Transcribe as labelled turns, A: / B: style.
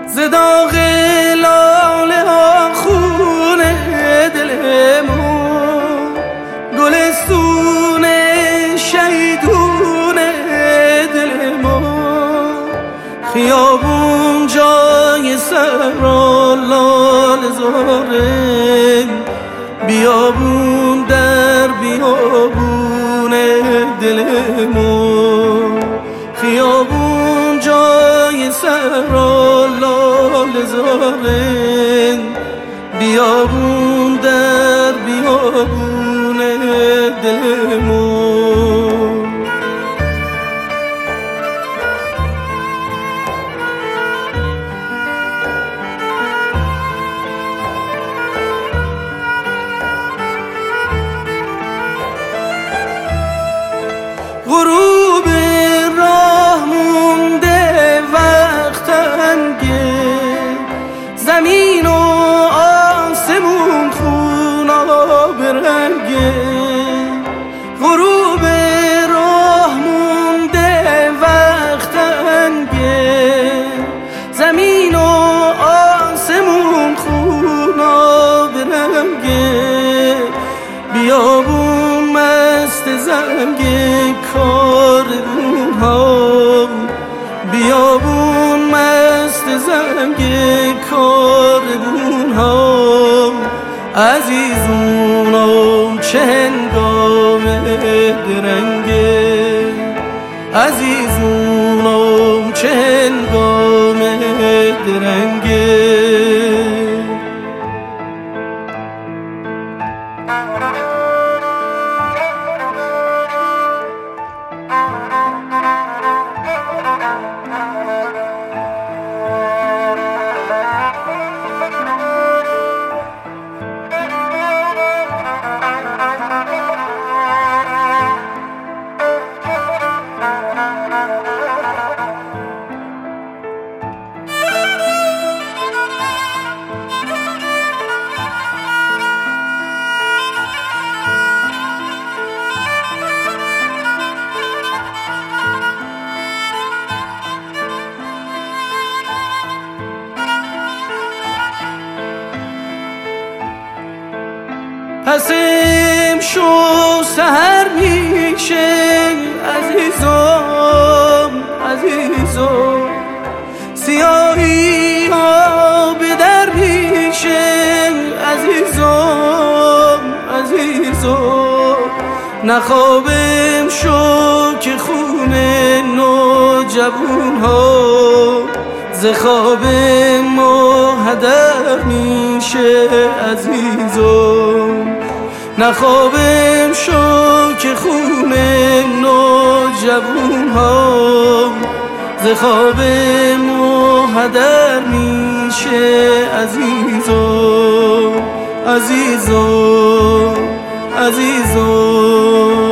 A: ز داغ لاله ها خون دل ما، گلستون شیدون دل ما، خیابون جای صحرا لاله زاره، بیابون در بیابون دل ما، خیابون جای صحرا لاله زاره، بیابون در بیابون دل ما. غروب راه مونده وقت تنگه، زمین و آسمون خوناب رنگه، غروب راه مونده وقت تنگه، زمین و آسمون خوناب رنگه، بیابون مست زنگه کاروون ها، بیابون مست زنگ کاروون ها، عزیزونم چه هنگام درنگه، عزیزونم چه هنگام درنگه. پس امشب سحر میشه عزیزم، عزیزم، سیاهی ها به در میشه عزیزم، عزیزم، نخواب امشب که خون نوجوان ها ز خواب ما هدر میشه عزیزم، نخواب امشب که خون نوجوان ها ز خواب ما هدر میشه عزیزم، عزیزم، عزیزم.